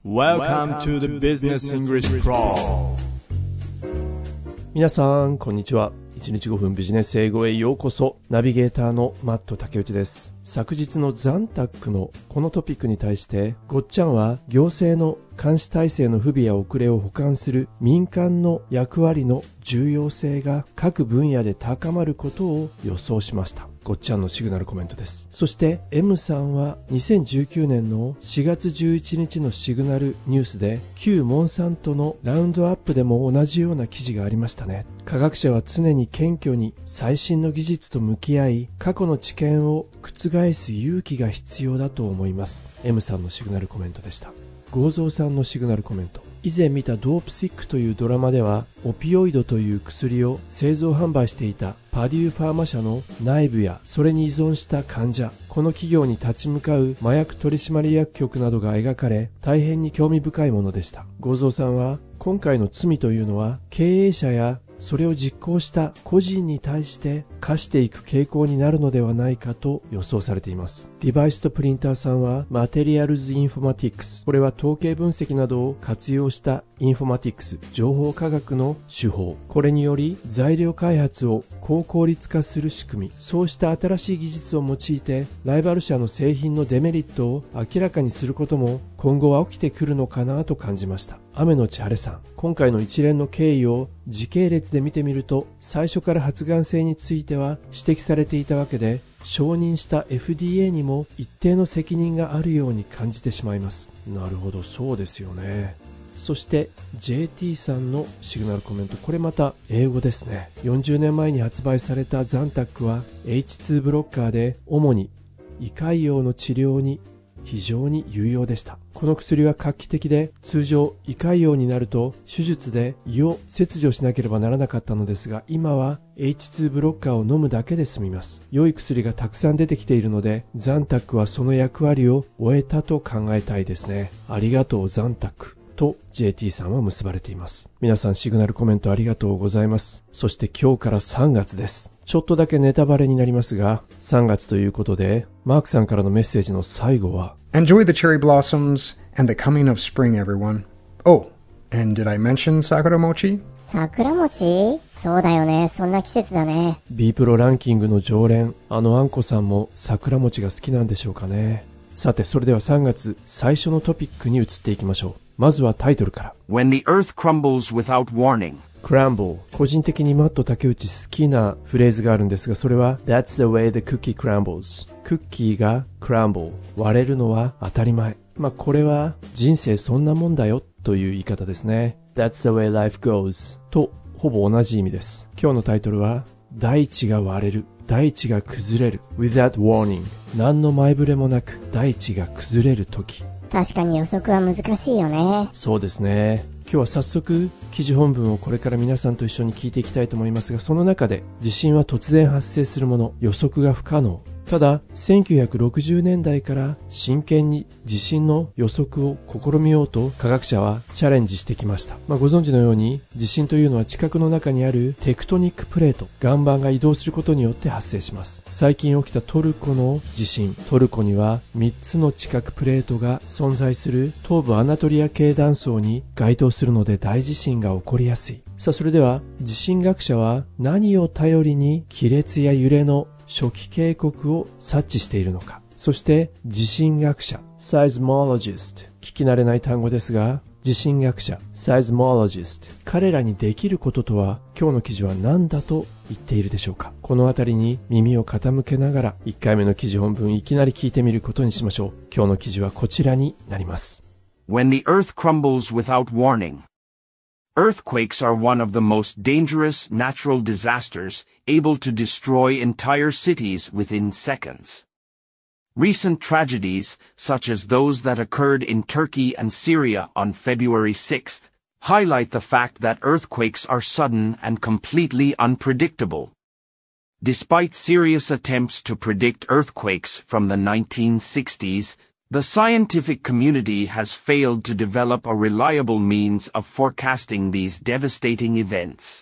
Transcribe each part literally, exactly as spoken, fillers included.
Welcome to the Business English Pro。 皆さんこんにちは。いちにちごふんビジネス英語へようこそ。ナビゲーターのマット竹内です。昨日のザンタックのこのトピックに対してごっちゃんは行政の監視体制の不備や遅れを補完する民間の役割の重要性が各分野で高まることを予想しました。ごっちゃんのシグナルコメントです。そして M さんはにせんじゅうきゅうねんのしがつじゅういちにちのシグナルニュースで旧モンサントのラウンドアップでも同じような記事がありましたね。科学者は常に謙虚に最新の技術と向き合い、過去の知見を覆す勇気が必要だと思います。 M さんのシグナルコメントでした。ゴーゾーさんのシグナルコメント。以前見たドープシックというドラマではオピオイドという薬を製造販売していたパデューファーマ社の内部やそれに依存した患者、この企業に立ち向かう麻薬取締役局などが描かれ、大変に興味深いものでした。ゴーゾーさんは今回の罪というのは経営者やそれを実行した個人に対して課していく傾向になるのではないかと予想されています。デバイスとプリンターさんはマテリアルズインフォマティクス、これは統計分析などを活用したインフォマティクス、情報科学の手法、これにより材料開発を高効率化する仕組み、そうした新しい技術を用いてライバル社の製品のデメリットを明らかにすることも今後は起きてくるのかなと感じました。雨のち晴れさん、今回の一連の経緯を時系列で見てみると、最初から発がん性については指摘されていたわけで、承認した エフディーエー にも一定の責任があるように感じてしまいます。なるほど、そうですよね。そして ジェーティー さんのシグナルコメント、これまた英語ですね。よんじゅうねんまえに発売されたザンタックは エイチツー ブロッカーで主に胃潰瘍の治療に非常に有用でした。この薬は画期的で、通常胃潰瘍になると手術で胃を切除しなければならなかったのですが、今は エイチツー ブロッカーを飲むだけで済みます。良い薬がたくさん出てきているので、ザンタックはその役割を終えたと考えたいですね。ありがとうザンタックと ジェーティー さんは結ばれています。皆さんシグナルコメントありがとうございます。そして今日からさんがつです。ちょっとだけネタバレになりますが、さんがつということでマークさんからのメッセージの最後は Enjoy the cherry blossoms and the coming of spring, everyone. Oh, and did I mention sakura mochi? 桜餅？そうだよね、そんな季節だね。 B プロランキングの常連、あのあんこさんも桜餅が好きなんでしょうかね。さて、それではさんがつ最初のトピックに移っていきましょう。まずはタイトルから。 When the earth crumbles without warning。 Crumble、 個人的にマット竹内好きなフレーズがあるんですが、それは That's the way the cookie crumbles。 クッキーが crumble、 割れるのは当たり前。まあこれは人生そんなもんだよという言い方ですね。 That's the way life goes とほぼ同じ意味です。今日のタイトルは大地が割れる、大地が崩れる without warning。 何の前触れもなく大地が崩れる時。 確かに予測は難しいよね。 そうですね。今日は早速記事本文をこれから皆さんと一緒に聞いていきたいと思いますが、その中で地震は突然発生するもの、予測が不可能。ただせんきゅうひゃくろくじゅうねんだいから真剣に地震の予測を試みようと科学者はチャレンジしてきました。まあ、ご存知のように地震というのは地殻の中にあるテクトニックプレート、岩盤が移動することによって発生します。最近起きたトルコの地震、トルコにはみっつの地殻プレートが存在する東部アナトリア系断層に該当するので大地震が起こりやすい。さあ、それでは地震学者は何を頼りに亀裂や揺れの初期警告を察知しているのか。そして地震学者 Seismologist、 聞き慣れない単語ですが、地震学者 Seismologist、 彼らにできることとは今日の記事は何だと言っているでしょうか。このあたりに耳を傾けながらいっかいめの記事本文いきなり聞いてみることにしましょう。今日の記事はこちらになります。 When the earth crumbles without warning。Earthquakes are one of the most dangerous natural disasters, able to destroy entire cities within seconds. Recent tragedies, such as those that occurred in Turkey and Syria on February sixth, highlight the fact that earthquakes are sudden and completely unpredictable. Despite serious attempts to predict earthquakes from the nineteen sixties, the scientific community has failed to develop a reliable means of forecasting these devastating events.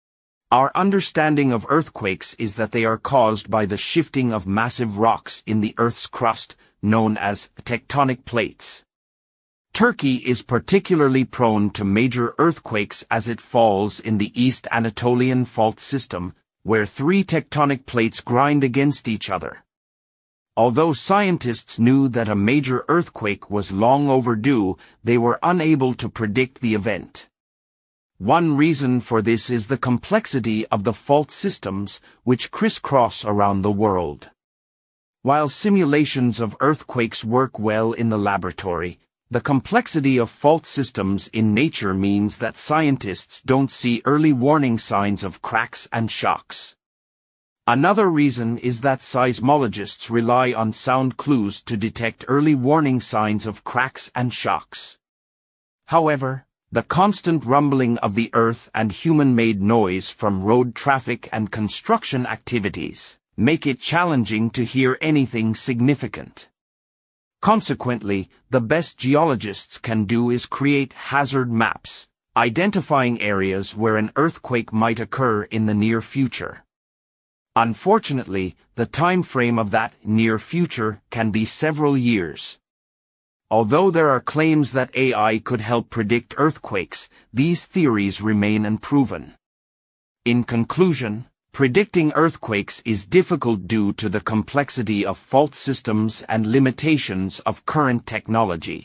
Our understanding of earthquakes is that they are caused by the shifting of massive rocks in the Earth's crust, known as tectonic plates. Turkey is particularly prone to major earthquakes as it falls in the East Anatolian fault system, where three tectonic plates grind against each other. Although scientists knew that a major earthquake was long overdue, they were unable to predict the event. One reason for this is the complexity of the fault systems, which crisscross around the world. While simulations of earthquakes work well in the laboratory, the complexity of fault systems in nature means that scientists don't see early warning signs of cracks and shocks. Another reason is that seismologists rely on sound clues to detect early warning signs of cracks and shocks. However, the constant rumbling of the earth and human-made noise from road traffic and construction activities make it challenging to hear anything significant. Consequently, the best geologists can do is create hazard maps, identifying areas where an earthquake might occur in the near future. Unfortunately, the time frame of that near future can be several years. Although there are claims that A I could help predict earthquakes, these theories remain unproven. In conclusion, predicting earthquakes is difficult due to the complexity of fault systems and limitations of current technology.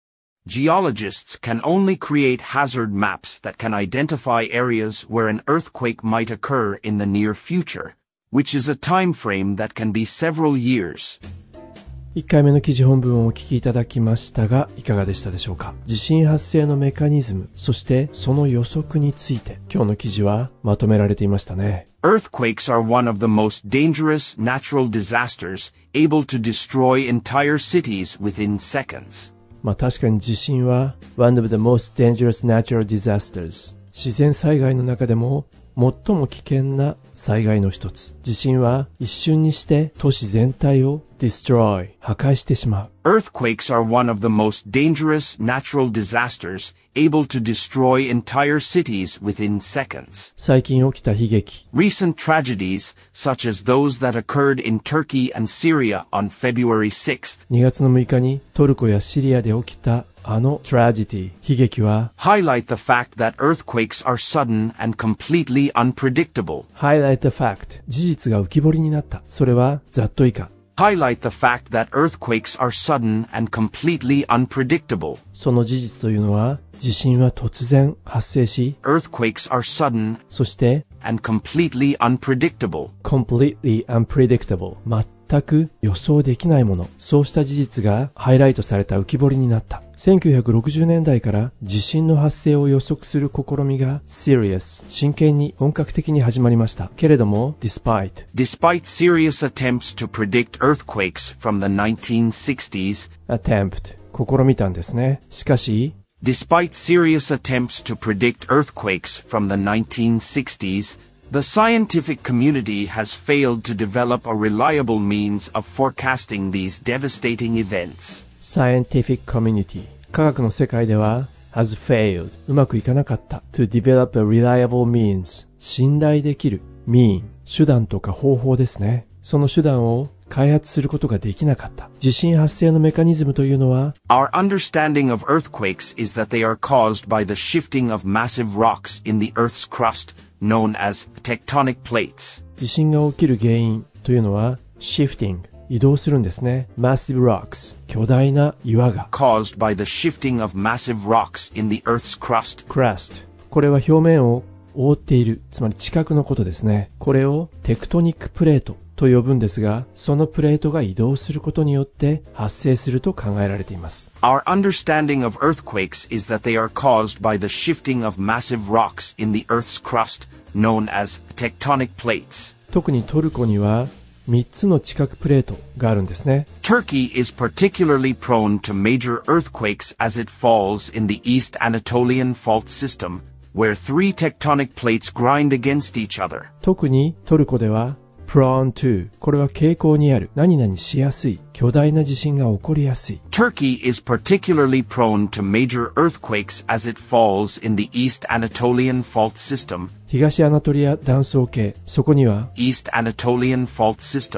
Geologists can only create hazard maps that can identify areas where an earthquake might occur in the near future, which is a time frame that can be several years. いっかいめの記事本文をお聞きいただきましたが、いかがでしたでしょうか。地震発生のメカニズム、そしてその予測について、今日の記事はまとめられていましたね。 Earthquakes are one of the most dangerous natural disasters, able to destroy entire cities within seconds. まあ確かに地震は one of the most dangerous natural disasters。自然災害の中でも最も危険な災害の一つ。地震は一瞬にして都市全体を destroy 破壊してしまう。 Earthquakes are one of the most dangerous natural disasters, able to destroy entire cities within seconds. 最近起きた悲劇。 Recent tragedies, such as those that occurred in Turkey and Syria on February sixth, にがつのむいかにトルコやシリアで起きたあの tragedy 悲劇は highlight the fact that earthquakes are sudden and completely unpredictable. highlight the fact 事実が浮き彫りになった。それはざっと以下。 highlight the fact that earthquakes are sudden and completely unpredictable. その事実というのは地震は突然発生し earthquakes are sudden そして and completely unpredictable. completely unpredictable 全く予想できないもの。そうした事実がハイライトされた浮き彫りになった。せんきゅうひゃくろくじゅうねんだいから地震の発生を予測する試みが serious 真剣に本格的に始まりました。けれども despite Despite serious attempts to predict earthquakes from the nineteen sixties, attempt 試みたんですね。しかし Despite serious attempts to predict earthquakes from the nineteen sixties, the scientific community has failed to develop a reliable means of forecasting these devastating events. scientific community 科学の世界では has failed うまくいかなかった to develop a reliable means 信頼できる mean 手段とか方法ですね。その手段を開発することができなかった。地震発生のメカニズムというのは Our understanding of earthquakes is that they are caused by the shifting of massive rocks in the Earth's crust, known as tectonic plates. 地震が起きる原因というのは shifting 移動するんですね。massive rocks 巨大な岩が caused by the shifting of massive rocks in the Earth's crust. crust これは表面を覆っている、つまり地殻のことですね。これをテクトニックプレートと呼ぶんですが、そのプレートが移動することによって発生すると考えられています。 Our understanding of earthquakes is that they are caused by the shifting of massive rocks in the Earth's crust, known as tectonic plates. 特にトルコにはみっつの地殻プレートがあるんですね。 Turkey is particularly prone to major earthquakes as it falls in the East Anatolian fault system, where three tectonic plates grind against each other. 特にトルコではprone to これは傾向にある、何々しやすい、巨大な地震が起こりやすい。 Turkey is particularly prone to major earthquakes as it falls in the East Anatolian fault system. 東アナトリア断層系、そこには East Anatolian fault system,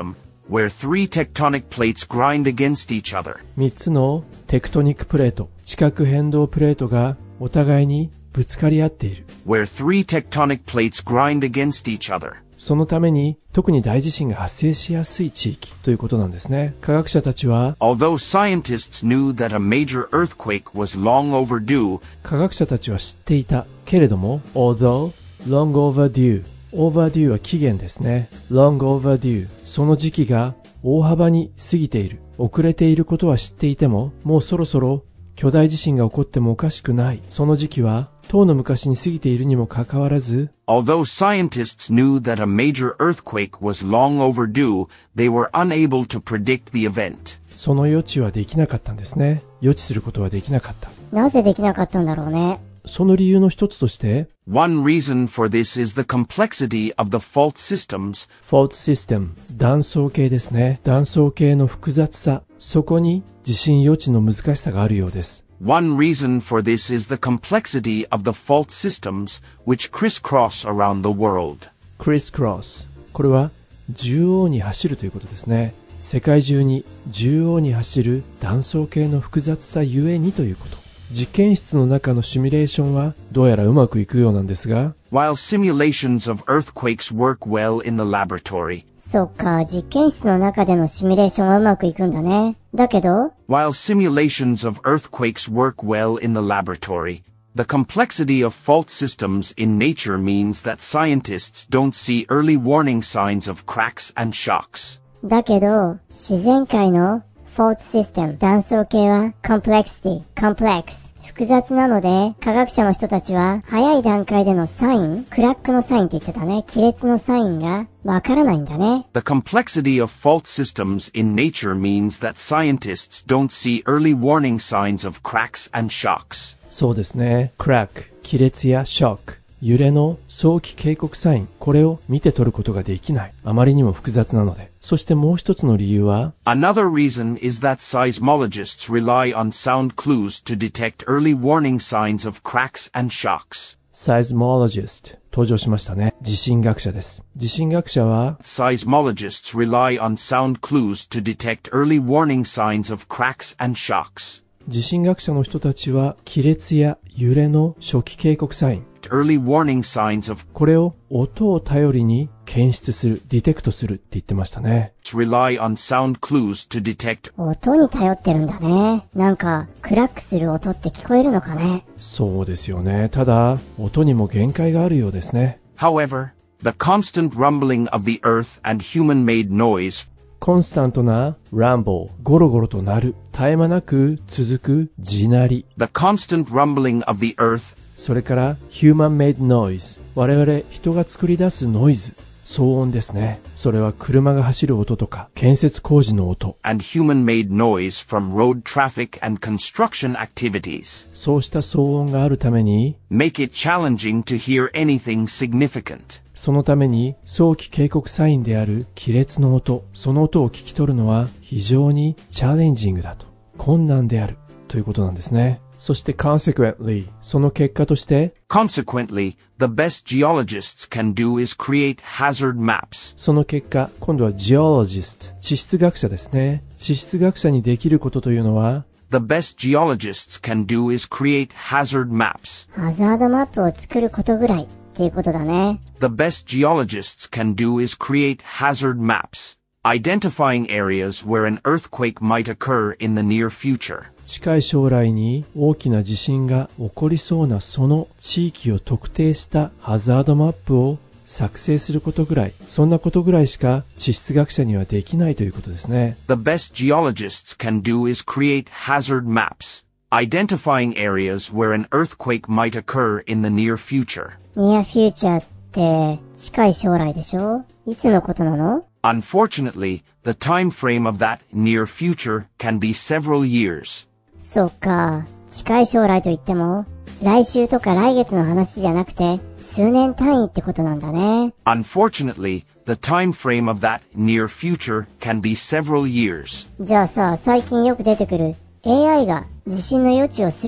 where three tectonic plates grind against each other. みっつのテクトニックプレート、地殻変動プレートがお互いにぶつかり合っている。 Where three tectonic plates grind against each other. そのために特に大地震が発生しやすい地域ということなんですね。科学者たちは Although scientists knew that a major earthquake was long overdue, 科学者たちは知っていたけれども although long overdue overdue は期限ですね。long overdue その時期が大幅に過ぎている、遅れていることは知っていても、もうそろそろ巨大地震が起こってもおかしくない。その時期は遠の昔に過ぎているにもかかわらず although scientists knew that a major earthquake was long overdue, they were unable to predict the event. その予知はできなかったんですね。予知することはできなかった。 なぜできなかったんだろうね。 その理由の一つとして One reason for this is the complexity of the fault systems. fault system 断層系ですね。断層系の複雑さ、そこに地震予知の難しさがあるようです。 One reason for this is the complexity of the fault systems which crisscross around the world. crisscross これは縦横に走るということですね。世界中に縦横に走る断層系の複雑さゆえにということ。実験室の中のシミュレーションはどうやらうまくいくようなんですが While simulations of earthquakes work well in the laboratory, そっか、実験室の中でのシミュレーションはうまくいくんだね。だけど、 while simulations of earthquakes work well in the laboratory, the complexity of fault systems in nature means that scientists don't see early warning signs of cracks and shocks. だけど、自然界のfault system 断層系は complexity complex 複雑なので、科学者の人たちは早い段階でのサイン、クラックのサインって言ってたね、亀裂のサインがわからないんだね。 The complexity of fault systems in nature means that scientists don't see early warning signs of cracks and shocks. そうですね。crack 亀裂や shock 揺れの早期警告サイン、これを見て取ることができない。あまりにも複雑なので。そしてもう一つの理由は Another reason is that seismologists rely on sound clues to detect early warning signs of cracks and shocks. seismologist 登場しましたね。地震学者です。地震学者は Seismologists rely on sound clues to detect early warning signs of cracks and shocks. 地震学者の人たちは亀裂や揺れの初期警告サイン、 Early warning signs of これを音を頼りに検出する、ディテクトするって言ってましたね。 rely on sound clues to detect. 音に頼ってるんだね。なんか、クラックする音って聞こえるのかね。 そうですよね。ただ、音にも限界があるようですね。 However, the constant rumbling of the earth and human-made noise, コンスタントなランボー、ゴロゴロと鳴る、絶え間なく続く地鳴り、 the constant rumbling of the earth, それからヒューマンメイドノイズ、我々人が作り出すノイズ、騒音ですね。それは車が走る音とか建設工事の音、 and human-made noise from road traffic and construction activities, そうした騒音があるために、 make it challenging to hear anything significant. そのために早期警告サインである亀裂の音、その音を聞き取るのは非常にチャレンジングだと、困難であるということなんですね。そして consequently その結果として Consequently, the best geologists can do is create hazard maps. その結果、今度は geologist 地質学者ですね。地質学者にできることというのは The best geologists can do is create hazard maps. ハザードマップを作ることぐらいっていうことだね。 The best geologists can do is create hazard maps, identifying areas where an earthquake might occur in the near future. 近い将来に大きな地震が起こりそうなその地域を特定したハザードマップを作成することぐらい、そんなことぐらいしか地質学者にはできないということですね。 The best geologists can do is create hazard maps, identifying areas where an earthquake might occur in the near future. near future って近い将来でしょ？いつのことなの？ Unfortunately, the time frame of that near future can be several years. そっか、近い将来といっても、来週とか来月の話じゃなくて、数年単位ってことなんだね。 Unfortunately, the time frame of that near future can be several years. じゃあさ、最近よく出てくる エーアイ が地震の予知をするって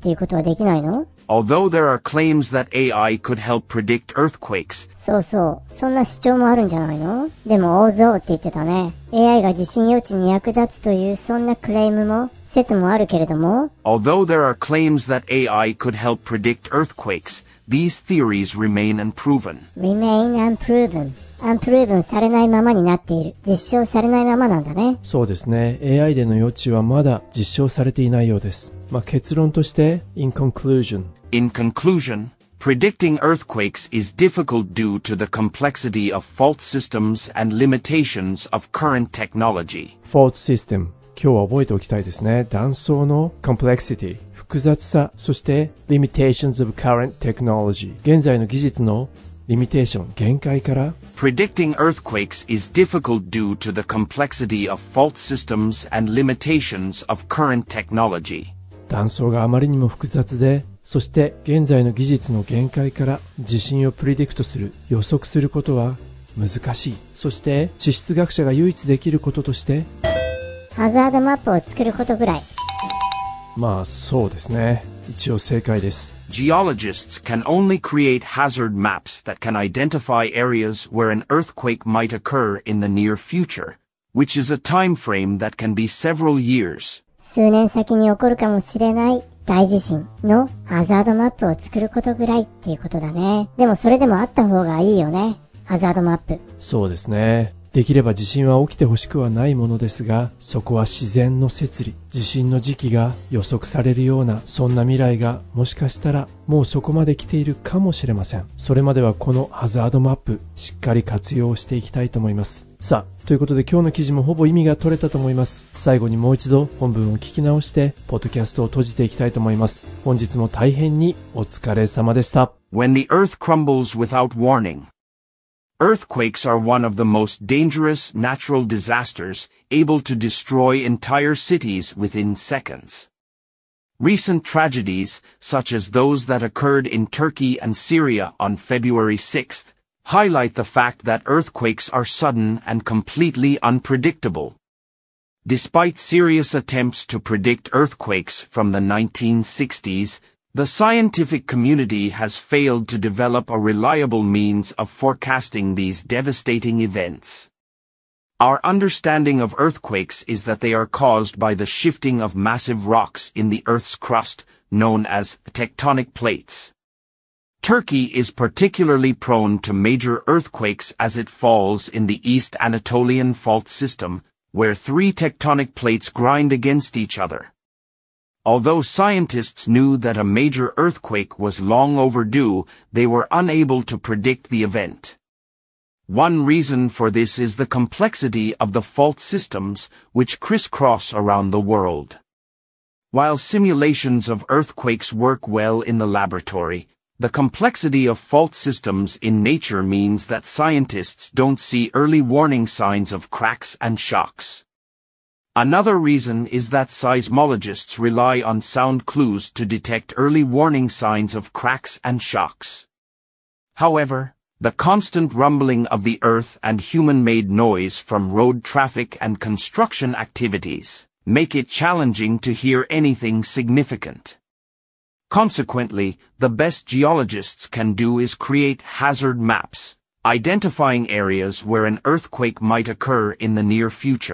っていうことはできないの？ Although there are claims that A I could help predict earthquakes, そうそう。そんな主張もあるんじゃないの？でも、although って言ってたね。エーアイ が地震予知に役立つというそんなクレームも、説もあるけれども、 although there are claims that A I could help predict earthquakes, these theories remain unproven. remain unproven. unproven されないままになっている。実証されないままなんだね。 そうですね。エーアイ での予知はまだ実証されていないようです。まあ、結論として、in conclusion. In conclusion, predicting earthquakes is difficult due to the complexity of fault systems and limitations of current technology. fault system。今日は覚えておきたいですね。断層の complexity、複雑さ、そして limitations of current technology、現在の技術のリミテーション、限界から Predicting earthquakes is difficult due to the complexity of fault systems and limitations of current technology. 断層があまりにも複雑で、そして現在の技術の限界から地震をプレディクトする、予測することは難しい。そして地質学者が唯一できることとしてハザードマップを作ることぐらい。 まあそうですね。一応正解です。 Geologists can only create hazard maps that can identify areas where an earthquake might occur in the near future, which is a time frame that can be several years. 数年先に起こるかもしれない大地震のハザードマップを作ることぐらいっていうことだね。でもそれでもあった方がいいよね。ハザードマップ。 そうですね。できれば地震は起きてほしくはないものですが、そこは自然の摂理、地震の時期が予測されるような、そんな未来がもしかしたらもうそこまで来ているかもしれません。それまではこのハザードマップ、しっかり活用していきたいと思います。さあ、ということで今日の記事もほぼ意味が取れたと思います。最後にもう一度本文を聞き直して、ポッドキャストを閉じていきたいと思います。本日も大変にお疲れ様でした。 When the earth crumbles without warning.Earthquakes are one of the most dangerous natural disasters, able to destroy entire cities within seconds. Recent tragedies, such as those that occurred in Turkey and Syria on February sixth, highlight the fact that earthquakes are sudden and completely unpredictable. Despite serious attempts to predict earthquakes from the nineteen sixties,The scientific community has failed to develop a reliable means of forecasting these devastating events. Our understanding of earthquakes is that they are caused by the shifting of massive rocks in the Earth's crust, known as tectonic plates. Turkey is particularly prone to major earthquakes as it falls in the East Anatolian fault system, where three tectonic plates grind against each other.Although scientists knew that a major earthquake was long overdue, they were unable to predict the event. One reason for this is the complexity of the fault systems, which crisscross around the world. While simulations of earthquakes work well in the laboratory, the complexity of fault systems in nature means that scientists don't see early warning signs of cracks and shocks.Another reason is that seismologists rely on sound clues to detect early warning signs of cracks and shocks. However, the constant rumbling of the earth and human-made noise from road traffic and construction activities make it challenging to hear anything significant. Consequently, the best geologists can do is create hazard maps, identifying areas where an earthquake might occur in the near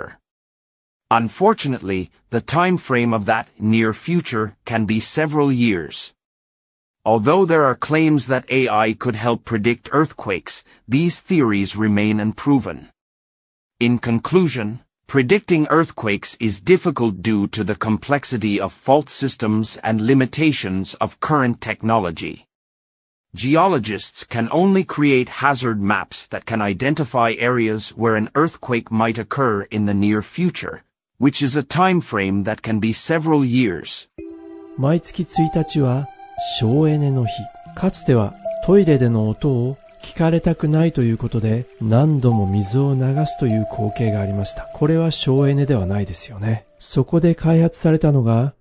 future.Unfortunately, the time frame of that near future can be several years. Although there are claims that A I could help predict earthquakes, these theories remain unproven. In conclusion, predicting earthquakes is difficult due to the complexity of fault systems and limitations of current technology. Geologists can only create hazard maps that can identify areas where an earthquake might occur in the near future.which is a time frame that can be several years. 毎月ついたちは省エネの日。かつてはトイレでの音を聞かれたくないということで何度も水を流すという光景がありました。これは省エネではないですよね。そこで開発されたのが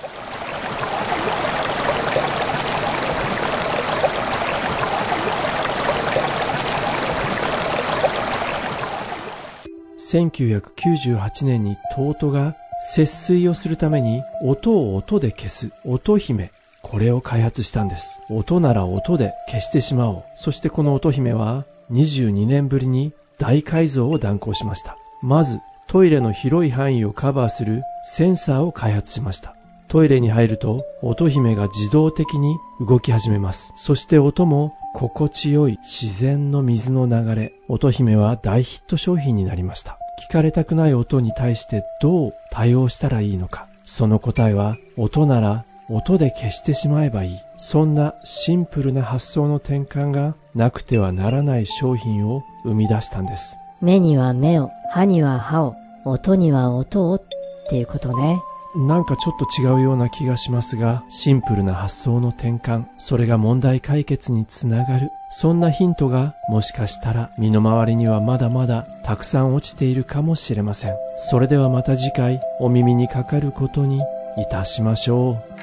せんきゅうひゃくきゅうじゅうはちねんにトートが節水をするために音を音で消す音姫これを開発したんです。音なら音で消してしまおう。そしてこの音姫はにじゅうにねんぶりに大改造を断行しました。まずトイレの広い範囲をカバーするセンサーを開発しました。トイレに入ると音姫が自動的に動き始めます。そして音も心地よい自然の水の流れ。音姫は大ヒット商品になりました。聞かれたくない音に対してどう対応したらいいのか。その答えは音なら音で消してしまえばいい。そんなシンプルな発想の転換がなくてはならない商品を生み出したんです。 目には目を、歯には歯を、音には音をっていうことね。 なんかちょっと違うような気がしますが、シンプルな発想の転換、それが問題解決につながる。そんなヒントがもしかしたら身の回りにはまだまだたくさん落ちているかもしれません。それではまた次回お耳にかかることにいたしましょう。